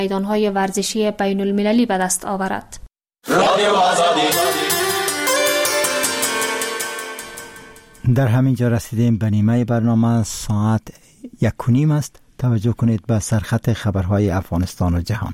میدانهای ورزشی بین المللی به دست آورد. در همین جا رسیدیم به نیمه برنامه. ساعت 1:30 است. توجه کنید به سرخط خبرهای افغانستان و جهان.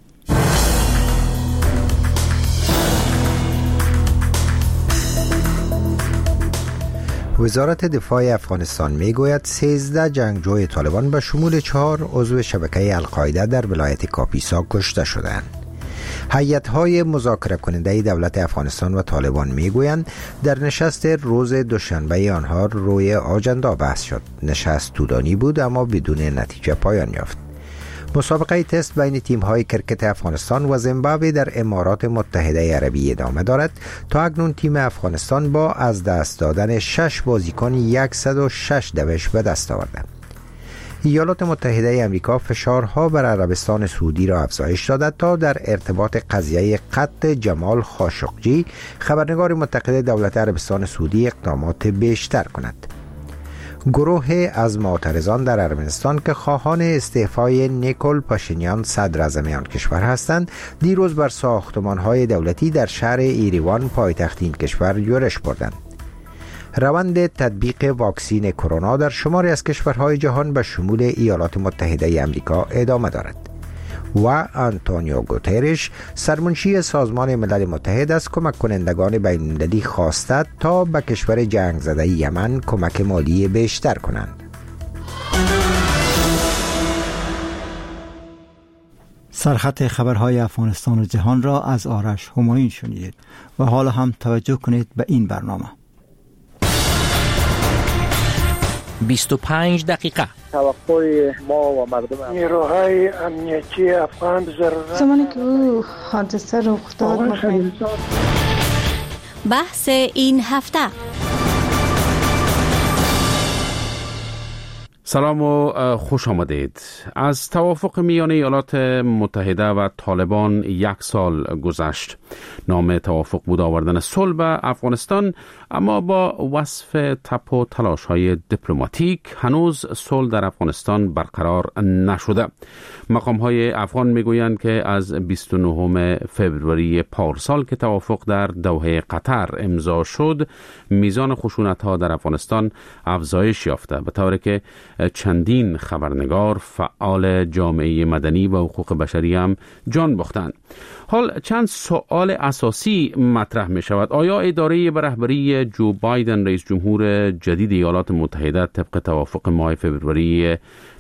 وزارت دفاع افغانستان میگوید 13 جنگجوی طالبان به شمول 4 عضو شبکه القاعده در ولایت کاپیسا کشته شدند. هیئت‌های مذاکره کننده دولت افغانستان و طالبان میگویند در نشست روز دوشنبه آنها روی آجندا بحث شد. نشست طولانی بود اما بدون نتیجه پایان یافت. مسابقه تست بین تیم‌های کرکت افغانستان و زیمبابوه در امارات متحده عربی ادامه دارد. تا اکنون تیم افغانستان با از دست دادن 6 بازیکن 106 دوش به دست آورد. ایالات متحده آمریکا فشارها بر عربستان سعودی را افزایش داده تا در ارتباط قضیه قتل جمال خاشقجی خبرنگار متقد دولت عربستان سعودی اقدامات بیشتر کند. گروه از معترضان در ارمنستان که خواهان استعفای نیکول پاشینیان صدراعظم آن کشور هستند، دیروز بر ساختمان‌های دولتی در شهر ایریوان پایتخت این کشور یورش بردند. روند تطبیق واکسین کرونا در شماری از کشورهای جهان به شمول ایالات متحده آمریکا ادامه دارد و آنتونیو گوترش سرمنشی سازمان ملل متحد از کمک کنندگان بین‌المللی خواسته تا به کشور جنگ زده یمن کمک مالی بیشتر کنند. سرخط خبرهای افغانستان و جهان را از آرش همایون شنیدید و حالا هم توجه کنید به این برنامه. 25 دقیقه توقع ما و مردم نیروهای امنیتی افغان زمانی که او حادثه رخ داد بحث این هفته. سلام و خوش آمدید. از توافق میان ایالات متحده و طالبان 1 سال گذشت. نام توافق بود آوردن صلح به افغانستان، اما با وصف تپ و تلاش‌های دیپلماتیک هنوز صلح در افغانستان برقرار نشده. مقام‌های افغان میگویند که از 29 فوریه پارسال که توافق در دوحه قطر امضا شد، میزان خشونت‌ها در افغانستان افزایش یافته، به طوری که چندین خبرنگار، فعال جامعه مدنی و حقوق بشری هم جان باختند. حال چند سوال اساسی مطرح می شود. آیا اداره به رهبری جو بایدن رئیس جمهور جدید ایالات متحده طبق توافق ماه فوریه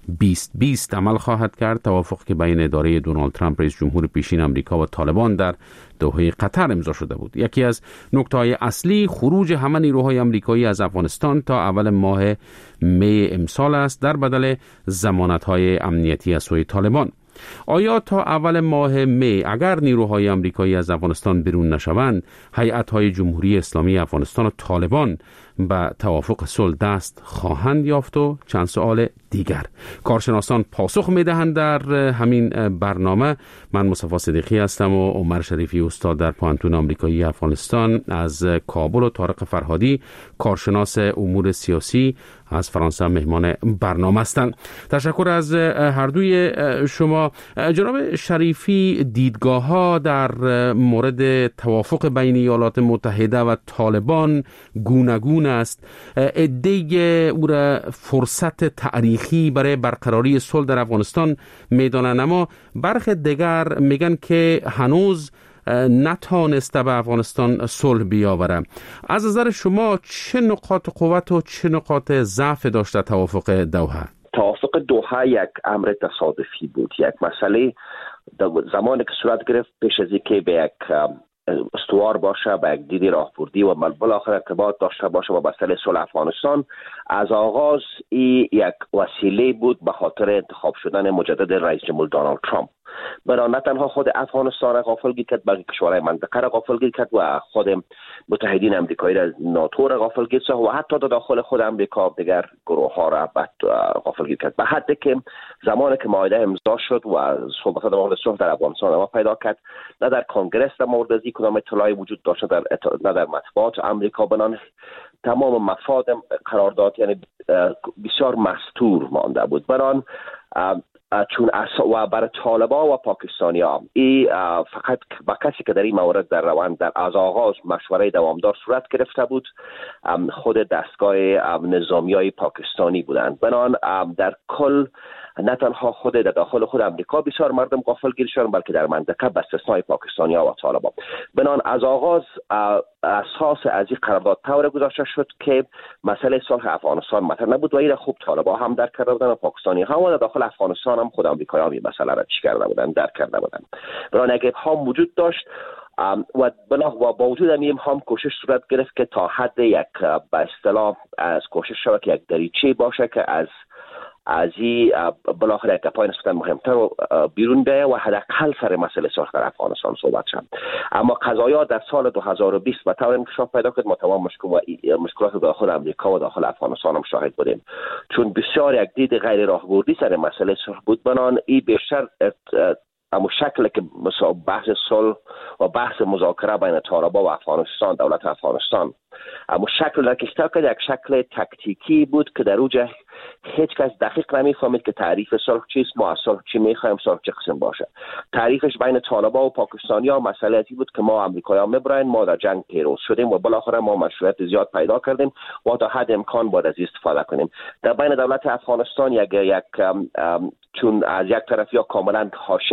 2020 عمل خواهد کرد؟ توافق که بین اداره دونالد ترامپ رئیس جمهور پیشین آمریکا و طالبان در دوحه قطر امضا شده بود. یکی از نکته‌های اصلی خروج همه نیروهای آمریکایی از افغانستان تا اول ماه می امسال است در بدل ضمانت‌های امنیتی از سوی طالبان. آیا تا اول ماه می اگر نیروهای آمریکایی از افغانستان بیرون نشوند، هیئت‌های جمهوری اسلامی افغانستان و طالبان به توافق صلح دست خواهند یافت؟ و چند سوال دیگر. کارشناسان پاسخ می‌دهند در همین برنامه. من مصطفی صدیقی هستم و عمر شریفی استاد در پوهنتون آمریکایی افغانستان از کابل و طارق فرهادی کارشناس امور سیاسی از فرانسه مهمان برنامه هستند. تشکر از هر دوی شما. جناب شریفی، دیدگاه‌ها در مورد توافق بین ایالات متحده و طالبان گوناگون است. عده‌ای او را فرصت تاریخی برای برقراری صلح در افغانستان میدانند، اما برخی دیگر میگن که هنوز نتوانسته به افغانستان صلح بیاوره. از نظر شما چه نقاط قوت و چه نقاط ضعف داشته توافق دوحه؟ توافق دوحه یک امر تصادفی بود. یک مسئله زمانی که صورت گرفت پیش از اینکه به یک استوار باشه، به یک دید راهبردی و بالاخره ارتباط داشته باشه با مسئله صلح افغانستان، از آغاز این یک وسیله بود به خاطر انتخاب شدن مجدد رئیس جمهور دونالد ترامپ. برای نه تنها خود افغانستان را غافلگیر کرد، بلکه کشورهای منطقه را غافلگیر کرد و خود متحدین آمریکایی را، ناتو را غافلگیر کرد و حتی در داخل خود آمریکا دیگر گروه ها را غافلگیر کرد، به حدی که زمانی که معاهده امضا شد و صحبت در مورد صلح در افغانستان ادامه پیدا کرد، نه در کنگره در مورد از کدام اطلاعی وجود داشت، نه در مطبوعات آمریکا، بنان تمام مفاد قرارداد یعنی بسیار مستور مانده بود. بران چون و برای طالبان و پاکستانی‌ها فقط با کسی که در این مورد در روند در از آغاز مشوره دوامدار صورت گرفته بود خود دستگاه نظامیای پاکستانی بودند. بنان در کل نه تنها در داخل خود امریکا بسیار مردم غافلگیر شدند، بلکه در منطقه به استثنای پاکستانی‌ها و طالبان. بنان از آغاز اساس از این قرارداد طور گذاشته شد که مسئله صلح افغانستان مطرح نبود و این خوب طالبان هم درک کرده بودند و پاکستانی‌ها و داخل افغانستان هم خود امریکایی‌ها این مسئله را درک کرده بودند. بنان اگه ابهام وجود داشت و با وجود این هم کوشش صورت گرفت که تا حد یک به اصطلاح از کوشش شود که یک دریچه باشه که از این بالاخره یک پای نسبتا مهمتر و بیرون بیایه و حداقل سر مسئله صلح در افغانستان صحبت شد. اما قضایا در سال 2020 به طور انکشاف پیدا کرد. ما تمام مشکلات داخل امریکا و داخل افغانستان هم شاهد بودیم، چون بسیار یک دید غیر راهبردی سر مسئله صلح بود. بنان این بیشتر اما شکلی که بحث صلح و بحث مذاکره بین طالبان و افغانستان دولت افغانستان اما شکل را کشتر کرد یک شکل تکتیکی بود که در اوجه هیچ کس دقیق نمیفهمید که تعریف صلح چیست، ما از صلح چی میخوایم، صلح چه قسم باشه. تعریفش بین طالبان و پاکستانی‌ها مسئله بود که ما امریکایی‌ها میبرین، ما در جنگ پیروز شدیم و بالاخره ما مشروعیت زیاد پیدا کردیم و تا حد امکان باید از استفاده کنیم. در بین دولت افغانستان یک چون از یک طرف یا کاملا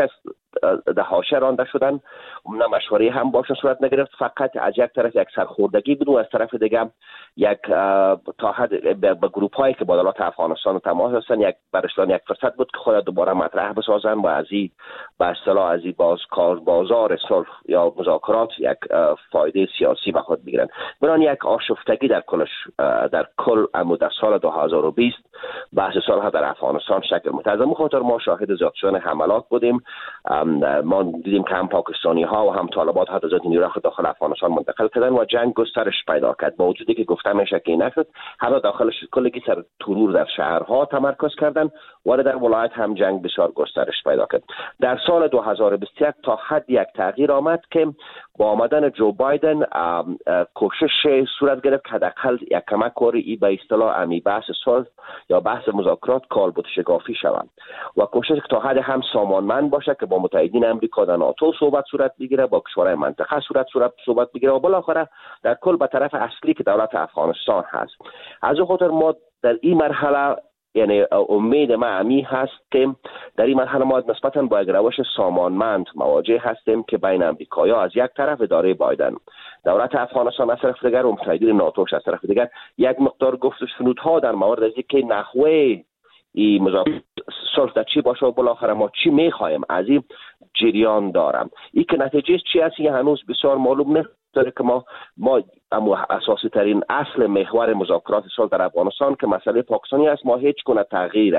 حاشیه رانده شدن، نه مشوره هم باشن صورت نگرفت، فقط از یک طرف یک سرخوردگی بود و از طرف دیگه یک تا حد به گروپ هایی که با دولت افغانستان تماس هستن یک برشتن یک فرصت بود که خود دوباره مطرح بسازن و از این به اصطلاح از این بازار صلح یا مذاکرات یک فایده سیاسی به خود بگیرن. برای یک آشفتگی در کل در سال 2020 بحث صلح در افغانستان شکل متعظم خاطر ما شاهد زیاد شدن حملات بودیم. ما دیدیم که هم پاکستانی ها و هم طالبان حتی ذات نیروی داخل افغانستان منتقل کردن و جنگ گسترش پیدا کرد. با وجودی که گفته میشه که نشد، حتی داخلش کلی سر ترور در شهرها تمرکز کردن و در ولایت هم جنگ بسیار گسترش پیدا کرد. در سال 2021 تا حد یک تغییر آمد که با آمدن جو بایدن کوشش صورت گرفت که حداقل یک کمک کاری به اصطلاح امی بحث صلح یا بحث مذاکرات کالبد شکافی شود و کوشش که تا حد هم سامانمند باشه که با متحدین امریکا در ناتو صورت بگیره، با کشورهای منطقه صحبت بگیره و بالاخره در کل به طرف اصلی که دولت افغانستان هست. از اون خاطر ما در این مرحله یعنی امید ما امی هست که در این مرحله ما نسبتاً با یک روش سامانمند مواجه هستیم که بین امریکایی‌ها از یک طرف اداره بایدن، دولت افغانستان از طرف دیگر و متحدین ناتوش از طرف دیگر یک مقدار گفت و شنودها در مورد از اینکه نحوه این مذاکره صلح در چی باشه و بالاخره ما چی میخوایم از این جریان دارم. این که نتیجه چی است هنوز بسیار معلوم نیست که ما اما اساسی ترین اصل محور مذاکرات صلح در افغانستان که مسئله پاکستانی است، ما هیچ گونه تغییر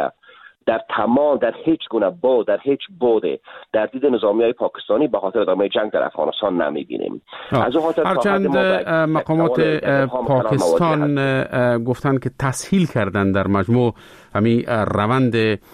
در هیچ گونه در هیچ بوده در دید نظامیای پاکستانی به خاطر ادامه جنگ در افغانستان نمی‌بینیم. از اون خاطر هرچند مقامات پاکستان گفتن که تسهیل کردن در مجموع همین روند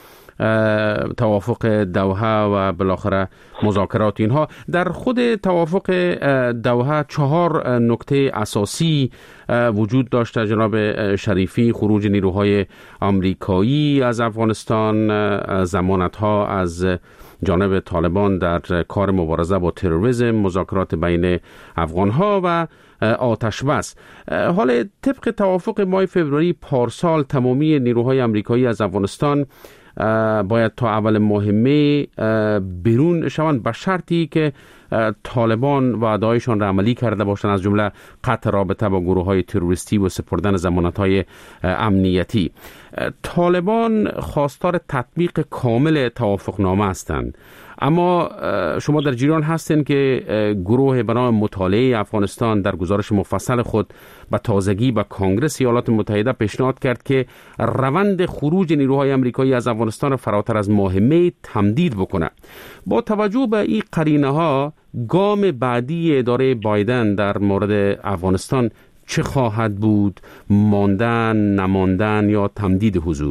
توافق دوحه و بالاخره مذاکرات اینها. در خود توافق دوحه 4 نکته اساسی وجود داشته جناب شریفی: خروج نیروهای آمریکایی از افغانستان، ضمانت‌ها از جانب طالبان در کار مبارزه با تروریسم، مذاکرات بین افغان‌ها و آتش بس. حال طبق توافق ماه فوریه پارسال تمامی نیروهای آمریکایی از افغانستان باید تا اول ماه می بیرون شوند به شرطی که طالبان وعده‌هایشان را عملی کرده باشند، از جمله قطع رابطه با گروه‌های تروریستی و سپردن ضمانت‌های امنیتی. طالبان خواستار تطبیق کامل توافقنامه هستند، اما شما در جریان هستین که گروه به نام مطالعه افغانستان در گزارش مفصل خود به تازگی به کانگرس ایالات متحده پیشنهاد کرد که روند خروج نیروهای آمریکایی از افغانستان را فراتر از ماه می تمدید بکنه. با توجه به این قرینه‌ها گام بعدی اداره بایدن در مورد افغانستان چه خواهد بود؟ ماندن، نماندن یا تمدید حضور؟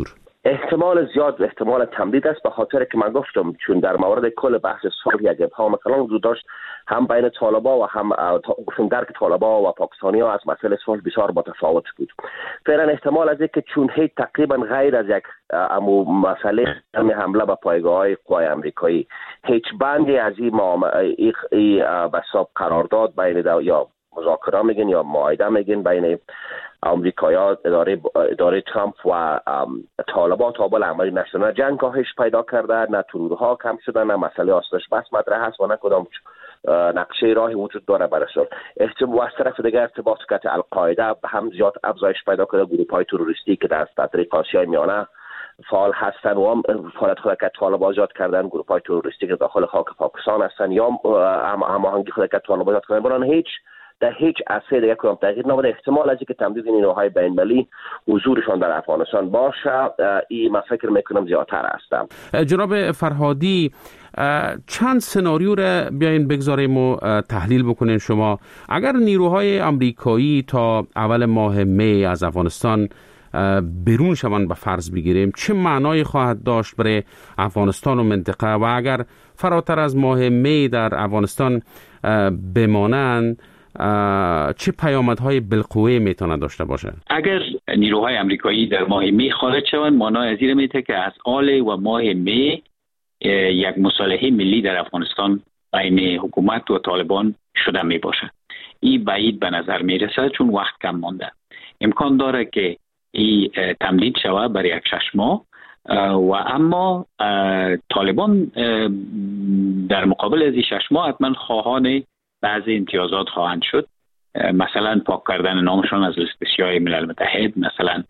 احتمال زیاد احتمال تمدید است، به خاطر که من گفتم چون در مورد کل بحث صلح یک ابهام کلان وجود داشت، هم بین طالبان و هم گفتم درک طالبان و پاکستانی‌ها از مسئله صلح بسیار متفاوت بود. فعلا احتمال از اینکه چون هیچ تقریبا غیر از یک مسئله حمله به پایگاه‌های قوای آمریکایی هیچ بندی از این بساب قرارداد بین یا مذاکره میگن یا معاهده میگن بین آمریکایی‌ها اداره ترامپ و طالبان تا بالا عملی نشده، نه جنگ کاهش پیدا کرده، نه ترورها کم شده، نه مسئله آتش بس مطرح هست و نه کدام نقشه راهی وجود داره برای صلح. از طرف دیگر ارتباطات القاعده هم زیاد افزایش پیدا کرده، گروه‌های تروریستی که در طریق آسیای میانه فعال هستند و هم فعالیت خود که طالبان ایجاد کردن، گروه‌های تروریستی که داخل خاک پاکستان هستند یا هماهنگی خود که طالبان ایجاد کردن، برای در هیچ عرصه دیگه کدام تغییر نبوده. احتمال از اینکه تمدید نیروهای بین‌المللی حضورشان در افغانستان باشه، این من فکر میکنم زیادتر هستم. جناب فرهادی، چند سناریو را بیاین بگذاریم و تحلیل بکنین شما. اگر نیروهای آمریکایی تا اول ماه می از افغانستان برون شوند به فرض بگیریم، چه معنای خواهد داشت برای افغانستان و منطقه؟ و اگر فراتر از ماه می در افغانستان بمانند، چه پیامدهای بالقوه میتونه داشته باشه؟ اگر نیروهای آمریکایی در ماه می خارج شوند، معنای از این میشه که از آل و ماه می یک مصالحه ملی در افغانستان بین حکومت و طالبان شده می باشه. این بعید به نظر می رسد چون وقت کم مانده. امکان داره که این تمدید شوه برای یک 6 ماه و اما طالبان در مقابل از این 6 ماه حتما خواهان بعضی امتیازات خواهند شد، مثلا پاک کردن نامشان از لیست سیاه ملل متحد، مثلا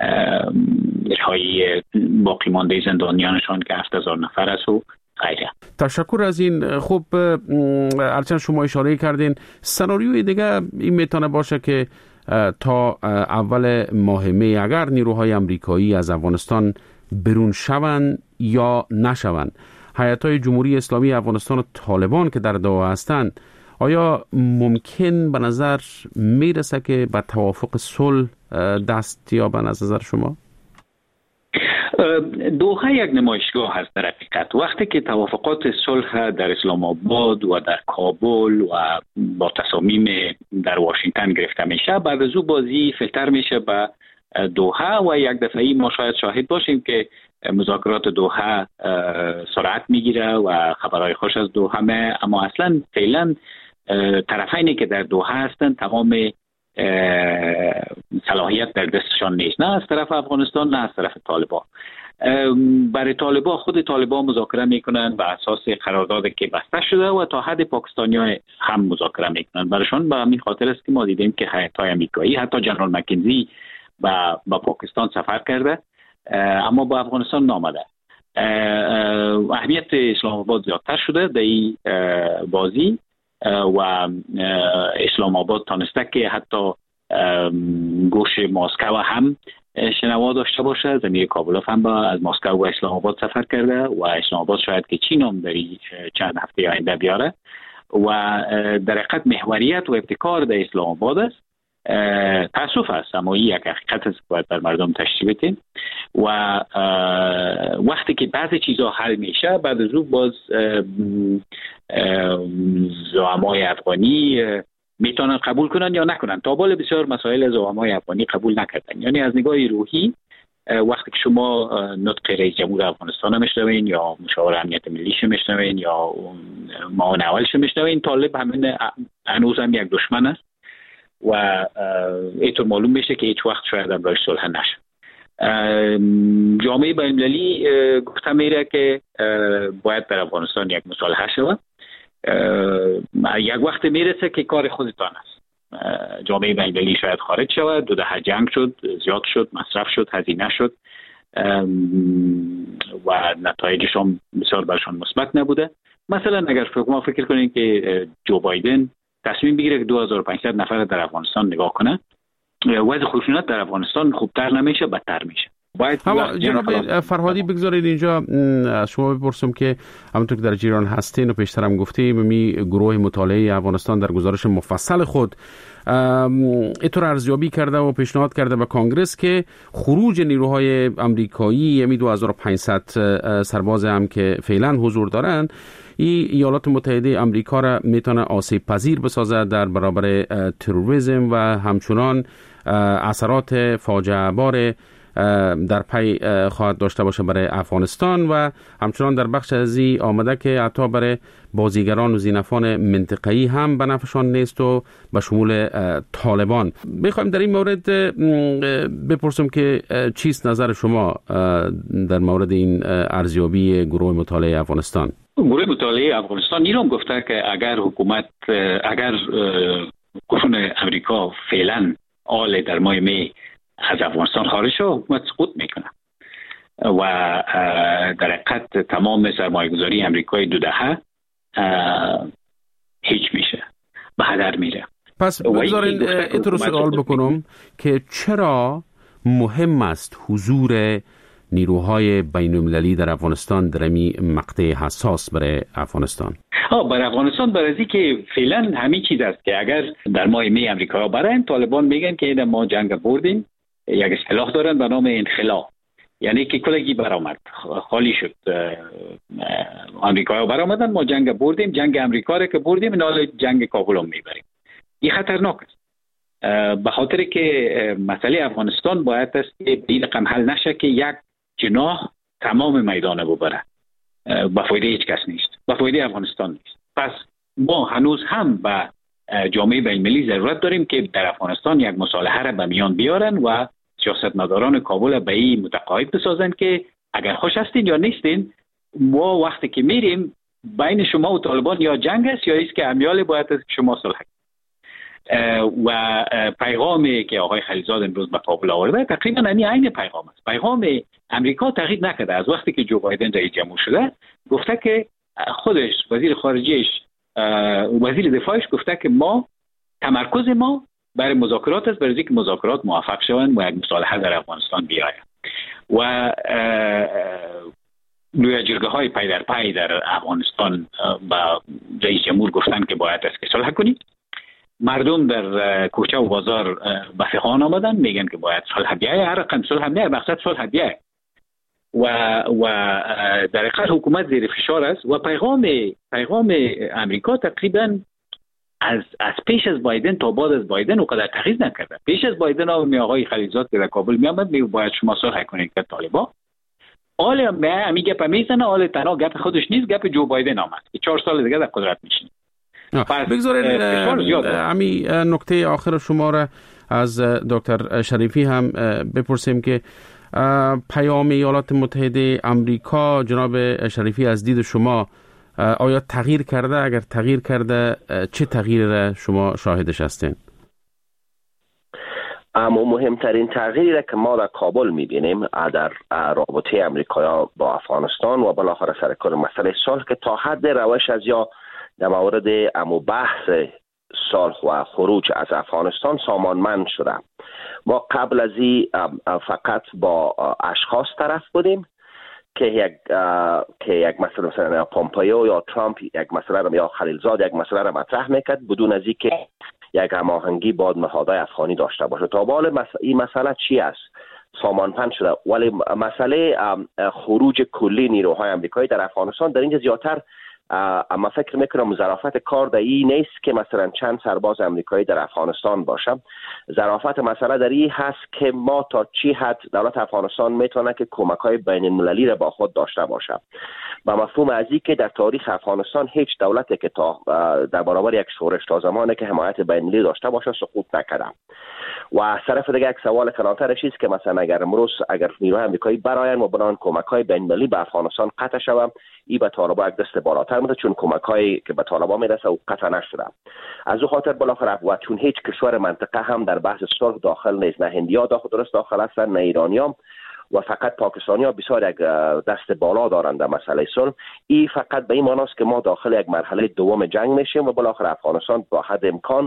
رهایی باقی مانده زندانیانشان که 7000 نفر است و غیره. تشکر از این. خب هرچند شما اشاره کردین، سناریوی دیگه این میتونه باشه که تا اول ماه می اگر نیروهای آمریکایی از افغانستان برون شوند یا نشوند، هیئت‌های جمهوری اسلامی افغانستان و طالبان که در دوحه هستند، آیا ممکن به نظر میرسه که به توافق صلح دست یابند از نظر شما؟ دوحه یک نمایشگاه هست در حقیقت. وقتی که توافقات صلح در اسلام آباد و در کابل و با تصامیم در واشنگتن گرفته میشه، بعد از او بازی فیلتر میشه به دوحه و یک دفعی ما شاید شاهد باشیم که مذاکرات دوحه سرعت میگیره و خبرهای خوش از دوحه، اما اصلا فعلا طرفینی که در دوحه هستند تمام صلاحیت در دستشان نیست، نه از طرف افغانستان نه از طرف طالبان. برای طالبان، خود طالبان مذاکره میکنن بر اساس قراردادی که بسته شده و تا حد پاکستانی‌ها هم مذاکره میکنن. برایشان به همین خاطر است که ما دیدیم که هیئت‌های آمریکایی، حتی جنرال مکنزی با پاکستان سفر کرده اما با افغانستان نامده. اهمیت اسلام آباد زیادتر شده در این بازی و اسلام آباد تانسته که حتی گوش ماسکو هم شنوا داشته باشه. زمین کابلوف هم از ماسکو و اسلام آباد سفر کرده و اسلام آباد شاید که چین هم در چند هفته آینده بیاره و در حقیقت محوریت و ابتکار در اسلام آباد است. تاسف است اما این یک حقیقت است که باید بر مردم تشریح بدیم و وقتی که بعضی چیزها حل میشه، بعد از اون باز زعمای افغانی میتونن قبول کنن یا نکنن. تا بالا بسیار مسائل زعمای افغانی قبول نکردن. یعنی از نگاه روحی وقتی که شما نطق رئیس جمهور افغانستان میشنوین یا مشاور امنیت ملیش میشنوین یا معاون اولش میشنوین، طالب همین هنوز هم یک دشمن است و اینطور معلوم میشه که هیچ وقت شاید هم برای صلح نشه. جامعه بین‌المللی گفته میره که باید در افغانستان یک مصالحه شود. یک وقت میرسه که کار خودتان است. جامعه بین‌المللی شاید خارج شود، 2 دهه جنگ شد، زیاد شد، مصرف شد، هزینه شد و نتایجش هم بسیار برشان مثبت نبوده. مثلا اگر شما فکر کنید که جو بایدن تصمیم بگیره که 2500 نفر در افغانستان نگاه کنه، وضع خشونت در افغانستان خوبتر نمیشه، بدتر میشه. جناب فرهادی بگذارید اینجا از شما بپرسم که همونطور که در ایران هستین و پیشترم گفتیم می گروه مطالعه افغانستان در گزارش مفصل خود اینطور ارزیابی کرده و پیشنهاد کرده به کانگرس که خروج نیروهای آمریکایی یعنی 2500 سرباز هم که فعلا حضور دارند این ایالات متحده آمریکا را میتونه آسیب پذیر بسازد در برابر تروریسم و همچنان اثرات فاجعه بار در پی خواهد داشته باشه برای افغانستان و همچنان در بخش ازی آمده که حتی برای بازیگران و زینفان منطقه‌ای هم به نفعشان نیست و به شمول طالبان. میخوایم در این مورد بپرسم که چیست نظر شما در مورد این ارزیابی گروه مطالعه افغانستان؟ گروه مطالعه افغانستان این هم گفته که اگر گروه امریکا فعلا آل در ماه می از افغانستان خارج شد، حکومت سقوط میکنه و در حقیقت تمام سرمایه‌گذاری امریکای 2 دهه هیچ میشه، به هدر میره. پس بگذارین اینطور سوال بکنم که چرا مهم است حضور نیروهای بین‌المللی در افغانستان در این مقطع حساس برای افغانستان؟ برای افغانستان برای از که فعلا همین چیز است که اگر در ماه می امریکا برن، طالبان میگن که ما جنگ بردیم، یک اصطلاح دارن به نام انخلا، یعنی که کلگی برآمد، خالی شد، امریکا برآمدن، ما جنگ بردیم، جنگ امریکا را که بردیم نال جنگ کابل هم میبریم. این خطرناک است، به خاطر که مسئله افغانستان باید است که این رقم حل نشه که یک جناح تمام میدان ببره، به فایده هیچ کس نیست، به فایده افغانستان نیست. پس ما هنوز هم به جامعه بین‌المللی ضرورت داریم که در افغانستان یک مصالحه را به میان بیارن و سیاستمداران کابل به این متقاعد بسازن که اگر خوش هستین یا نیستین، ما وقتی که میریم بین شما و طالبان یا جنگ است یا است که امیال باید است که شما صلح و پیغامی که آقای خلیلزاد امروز به کابل آورده تقریبا عین پیغام است. پیغام امریکا تغییر نکرده. از وقتی که جو بایدن رئیس جمهور شده گفته که خودش، وزیر خارجه‌اش، وزیر دفاعش گفته که تمرکز ما برای مذاکرات است، برای اینکه مذاکرات موفق شوند و یک مصالحه در افغانستان بیاید و لوی جرگه‌های پی در پی در افغانستان با رئیس جمهور گفتن که باید است که صلح کنیم. مردم در کوچه و بازار به فقان آمدن، میگن که باید صلح بیاید، هر رقم صلح بیاید، مقصد صلح بیاید و در حقیقت حکومت زیر فشار است و پیغام امریکا تقریبا از پیش از بایدن تا بعد از بایدن اونقدر تغییر نکرده. پیش از بایدن آقای خلیلزاد که در کابل میامد باید شما صلح کنید که طالبان آل همین گپ میزنه، آل تنها گپ خودش نیست، گپ جو بایدن آمد که 4 سال دیگه در قدرت میشینه. بگذارید همین نکته آخر شما را از دکتر شریفی هم بپرسیم که پیام ایالات متحده آمریکا، جناب شریفی، از دید شما آیا تغییر کرده؟ اگر تغییر کرده چه تغییری را شما شاهدش هستین؟ اما مهمترین تغییری را که ما در کابل میبینیم در رابطه امریکا با افغانستان و بالاخره سر کار مسئله صلح که تا حد روش از یا در مورد بحث صلح و خروج از افغانستان سامانمند شده. ما قبل از این فقط با اشخاص طرف بودیم که یک مسئله مثلا پومپئو یا ترامپ یک مسئله یا خلیلزاد یک مسئله را مطرح میکرد بدون از اینکه یک هماهنگی با نهادهای افغانی داشته باشه. تا حالا این مسئله چی است؟ سامانمند شده. ولی مسئله خروج کلی نیروهای آمریکایی در افغانستان در اینجا زیادتر اما فکر میکنم ظرافت کار در این نیست که مثلا چند سرباز امریکایی در افغانستان باشه. ظرافت مسئله در این هست که ما تا چی حد دولت افغانستان میتونه که کمک‌های بین المللی را با خود داشته باشه. با مفهوم از این که در تاریخ افغانستان هیچ دولتی که تا در برابر یک شورش تا زمانی که حمایت بین المللی داشته باشه سقوط نکرده. و از طرف دیگه یک سوال کلانترش است که مثلا اگر نیروهای آمریکایی براین و بنان کمک‌های بین المللی به افغانستان قطع شود، این به طالبان یک دست بالاتر میده، چون کمک‌هایی که به طالبان میرسه و قطع نشده. از اون خاطر بالاخره و چون هیچ کشور منطقه هم در بحث صلح داخل نیست، نه هندیا داخل هستن، نه ایرانیام و فقط پاکستانی‌ها بسیار یک دست بالا دارند در مسئله صلح. این فقط به این معنی است که ما داخل یک مرحله دوم جنگ میشیم و بالاخره افغانستان با حد امکان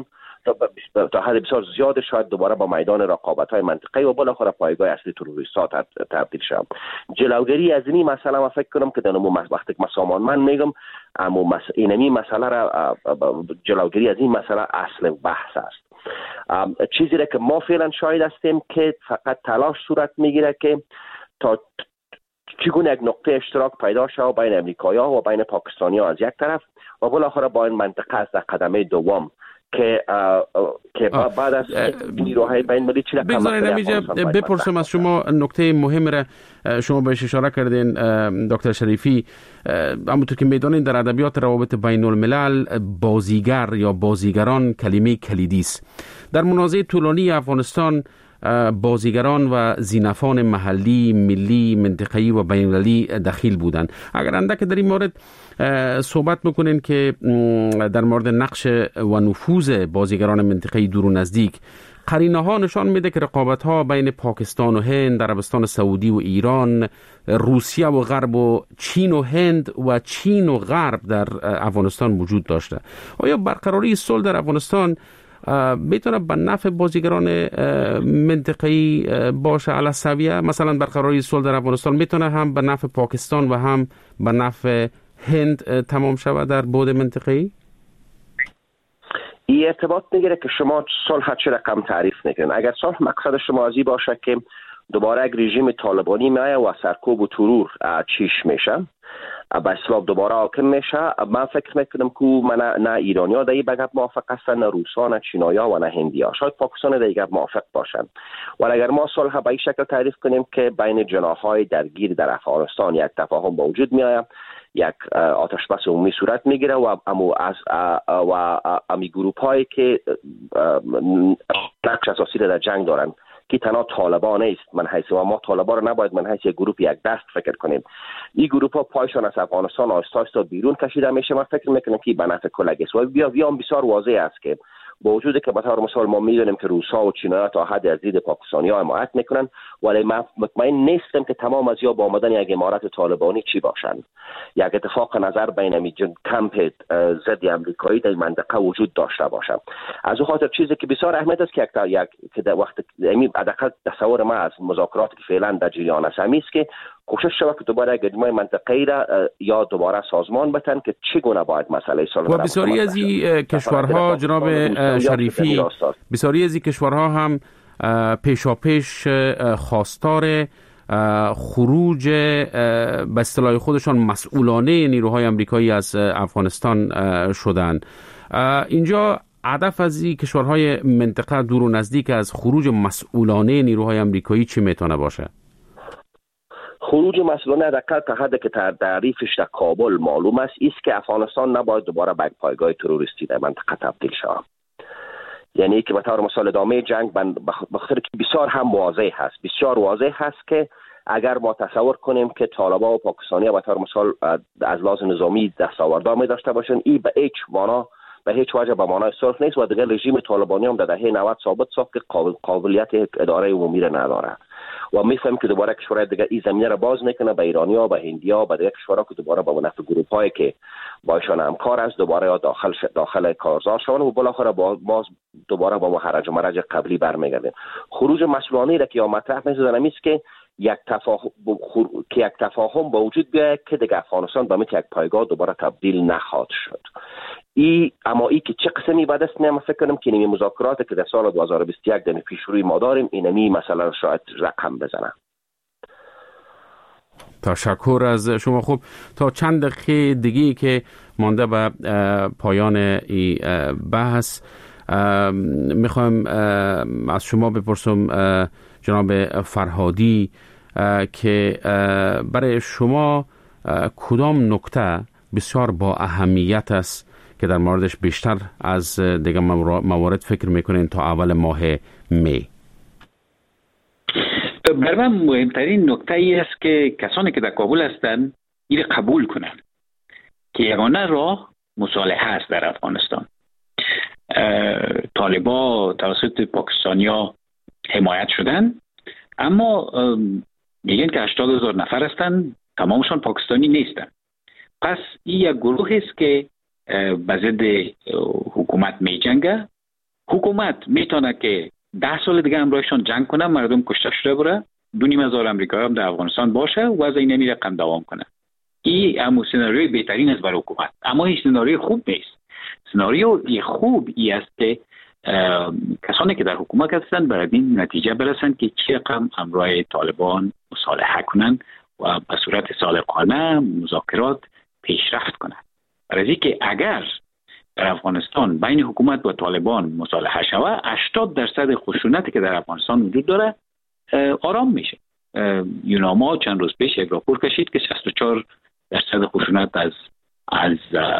تا حد بسیار زیاد شاید دوباره با میدان رقابت‌های منطقه‌ای و بالاخره پایگاه اصلی تروریست‌ها تبدیل شد. جلوگیری از این مسئله ما فکر کنم که در وقتی که سامان من میگم اینمی مسئله را جلوگیری از این مسئله اصل بحث است. چیزی را که ما فعلا شاهد هستیم که فقط تلاش صورت میگیره که تا چگونه یک نقطه اشتراک پیدا شود بین امریکایی‌ها و بین پاکستانی‌ها از یک طرف و بالاخره با این منطقه از قدمه دوم که بعد از نیروهای بین‌المللی چه رقم بگذارید بپرسم از شما نکته مهم را شما بهش اشاره کردین دکتر شریفی. همونطور که میدانین در ادبیات روابط بین الملل بازیگر یا بازیگران کلمه کلیدی است. در منازعه طولانی افغانستان بازیگران و زینفان محلی، ملی، منطقه‌ای و بین‌المللی دخیل بودند. اگر اندک در این مورد صحبت میکنین که در مورد نقش و نفوذ بازیگران منطقه‌ای دور و نزدیک، قرینه ها نشان میده که رقابت ها بین پاکستان و هند، عربستان سعودی و ایران، روسیه و غرب و چین و هند و چین و غرب در افغانستان وجود داشته. آیا برقراری صلح در افغانستان میتونه به نفع بازیگران منطقه‌ای باشه علی السویه؟ مثلا برقراری صلح در افغانستان میتونه هم به نفع پاکستان و هم به نفع هند تمام شود در بعد منطقه‌ای؟ این ارتباط میگیره که شما صلح چه رقم تعریف میکنین. اگر صلح مقصد شما ازی باشه که دوباره یک رژیم طالبانی میایه و سرکوب و ترور چیش میشه، به اصطلاح دوباره حاکم میشه، من فکر میکنم که نه ایرانی‌ها در این بگپ موافق هستن، نه روس‌ها، نه چینایی‌ها و نه هندی‌ها. شاید پاکستان در این موافق باشن. ولی اگر ما صلح به این شکل تعریف کنیم که بین جناح‌های درگیر در افغانستان یک تفاهم به وجود میآید، یک آتش بس عمومی صورت میگیره و امی گروه‌هایی که نقش اساسی در جنگ دارن که تنها طالبان است، من حیث و ما طالبان رو نباید من حیث یک گروه یک دست فکر کنیم. این گروه ها پایشان از افغانستان آهسته آهسته بیرون کشیده میشه. من فکر میکنم که به نفع کلگی است و بیان بسیار واضح است که با وجودی که به طور مثال ما میدونیم که روس‌ها و چینایی‌ها تا حد از دید پاکستانی‌ها حمایت میکنن، ولی من مطمئن نیستم که تمام از یا با آمدن یک امارت طالبانی چی باشن. یک اتفاق نظر بین کمپ ضد آمریکایی در منطقه وجود داشته باشه. از اون خاطر چیزی که بسیار اهمیت است که در وقت حداقل تصور ما از مذاکراتی که فعلا در جریان است است که کوشش شود که دوباره اجماع منطقه‌ای را یا دوباره سازمان بتن که چگونه باید مسئله صلح و بسیاری از این کشورها جناب شریفی، بسیاری از این کشورها هم پیشاپیش خواستار خروج به اصطلاح خودشان مسئولانه نیروهای آمریکایی از افغانستان شدند. اینجا هدف از این کشورهای منطقه دور و نزدیک از خروج مسئولانه نیروهای آمریکایی چی میتونه باشه؟ خروج مسئولانه حداقل تا حدی که تعریفش در کابل معلوم است که افغانستان نباید دوباره به پایگاه تروریستی در منطقه تبدیل شود. یعنی که به طور مثال ادامه جنگ بخاطر که بسیار هم واضح هست، بسیار واضح هست که اگر ما تصور کنیم که طالبان و پاکستانی به طور مثال از لحاظ نظامی دستاوردار می داشته باشند، این به هیچ وجه به معنای صلح نیست و دیگر رژیم طالبانی هم در دهه 90 ثابت ساخت که قابلیت اداره عمومی را نداره و میفهمیم که دوباره کشورهای دیگر این زمینه را باز میکنه به ایرانی‌ها، به هندی‌ها، به دیگر کشورها که دوباره با نفع گروه‌هایی که با ایشان همکار است دوباره داخل کارزار شوند و بالاخره باز دوباره با هرج و مرج قبلی برمیگردیم. خروج مسئولانه را که مطرح می‌سازن است که یک تفاهم با وجود بیاید که دیگر افغانستان به مثل یک پایگاه دوباره تبدیل نخواهد شد. اما که چه قسمی بعد است من فکر کنم که این مذاکرات که در سال 2021 در پیشروی ما داریم اینمی مسئله شاید رقم بزنه. تشکر از شما. خوب تا چند دقیقه دیگه که مانده به پایان این بحث میخوام از شما بپرسم جناب فرهادی که برای شما کدام نکته بسیار با اهمیت است که در موردش بیشتر از دیگه موارد فکر میکنین تا اول ماه می؟ برای من مهمترین نکته ای است که کسانی که در کابل هستند این قبول کنند که یگانه راه مصالحه است در افغانستان. طالبا توسط پاکستانیا حمایت شدن، اما میگن که 80,000 نفر هستند، تمامشان پاکستانی نیستند. پس این یک گروه است که به ضد حکومت می جنگه حکومت میتونه که 10 سال دیگه همراهشان جنگ کنه، مردم کشته شده بره، 2,500 امریکایی هم در افغانستان باشه و از این رقم دوام کنه. این همون سناریوی بهترین است برای حکومت، اما این سناریوی خوب نیست. سناریوی خوب است که کسانی که در حکومت هستند برای این نتیجه برسند که چه رقم همراه طالبان مصالحه کنند و به صورت صادقانه مذاکرات پیشرفت کنند. برای اینکه اگر در افغانستان بین حکومت و طالبان مصالحه شود، 80% خشونتی که در افغانستان وجود داره آرام میشه. یوناما چند روز پیش یک راپور کشید که 64% خشونت از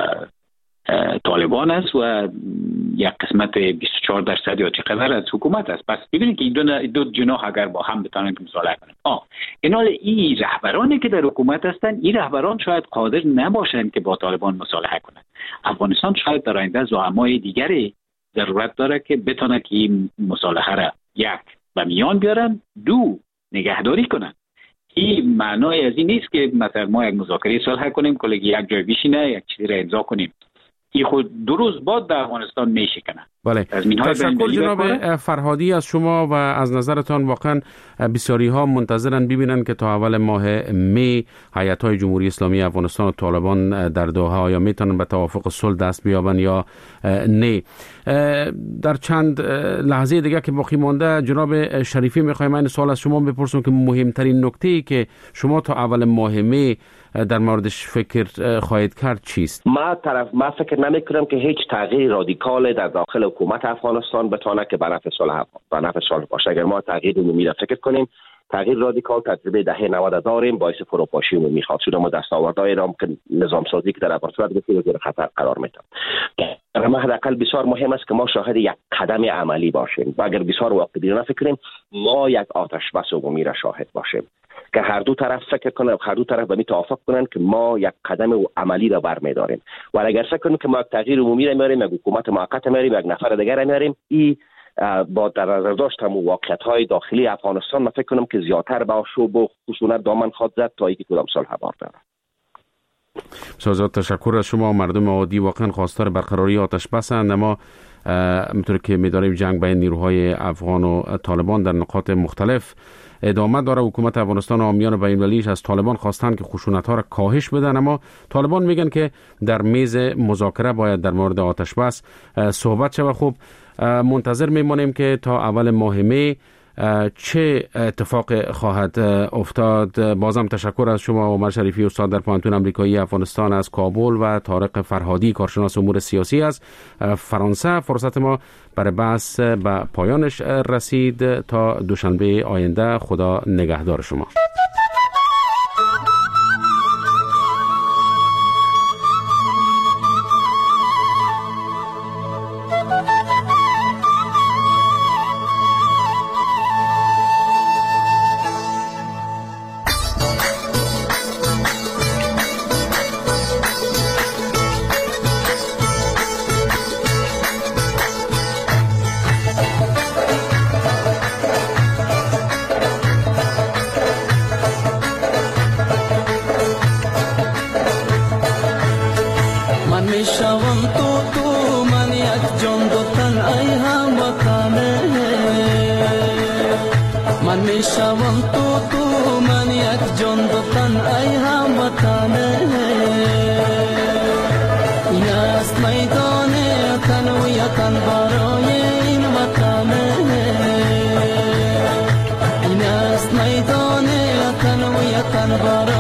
طالبان است و یک قسمت 24% یا چقدر از حکومت است. پس ببینید که این دو جناح اگر با هم بتونن مصالحه کنند، این رهبرانی که در حکومت هستند، این رهبران شاید قادر نباشند که با طالبان مصالحه کنند. افغانستان شاید در آینده زعمای دیگری ضرورت داره که بتونه که این مصالحه را یک به میان بیارن، دو نگهداری کنن. این معنای از این نیست که مثلا ما یک مذاکره صلح کنیم، کلگی یک جای بشینه یک چیزی را امضا کنیم. این خود 2 روز بعد در افغانستان میشکنه. بله. تشکر جناب فرهادی از شما و از نظرتان. واقعا بسیاری ها منتظرن ببینن که تا اول ماه می هیئت‌های جمهوری اسلامی افغانستان و طالبان در دوحه آیا میتونن به توافق صلح دست بیابن یا نه. در چند لحظه دیگه که باقی مانده جناب شریفی میخوایم این سوال از شما بپرسم که مهمترین نکته‌ای که شما تا اول ماه می در موردش فکر خواهید کرد چیست؟ ما فکر نمی‌کنم که هیچ تغییر رادیکال در داخل حکومت افغانستان بتونه که به نفع صلح باشه. اگر ما تغییر عمومی را فکر کنیم، تغییر رادیکال تجربه دهه 90 داریم، باعث فروپاشی عمومی خواهد شد. ما دستاوردهای را که نظام سازی که در افغانستان بسیار زیر خطر قرار می‌دهد. در ما حداقل بسیار مهم است که ما شاهد یک قدم عملی باشیم و اگر بسیار واقعی فکریم، ما یک آتش بس عمومی را شاهد باشیم که هر دو طرف فکر کنند، هر دو طرف به می توافق کنند که ما یک قدم عملی را برمی‌داریم. و اگر فکر کنیم که ما یک تغییر عمومی را میاریم، یک حکومت موقت میاریم، یک نفر دیگر را میاریم، این با در نظر داشتن واقعیت‌های داخلی افغانستان، من فکر کنم که زیادتر به آشوب و خشونت دامن خواهد زد تا اینکه کدام صلح بار داره. بسیار تشکر از شما. مردم عادی واقعا خواستار برقراری آتش بسند، اما همونطور که می‌دانیم جنگ بین نیروهای افغان و طالبان در نقاط مختلف ادامه داره. حکومت افغانستان و حامیان بین‌المللیش از طالبان خواستند که خشونت‌ها را کاهش بدن، اما طالبان میگن که در میز مذاکره باید در مورد آتش بس صحبت شود. خوب منتظر میمانیم که تا اول ماه می چه اتفاق خواهد افتاد. بازم تشکر از شما عمر شریفی استاد در پانتون آمریکایی افغانستان از کابل و طارق فرهادی کارشناس امور سیاسی از فرانسه. فرصت ما برای بحث به پایانش رسید. تا دوشنبه آینده خدا نگهدار شما. میدان تن و یتن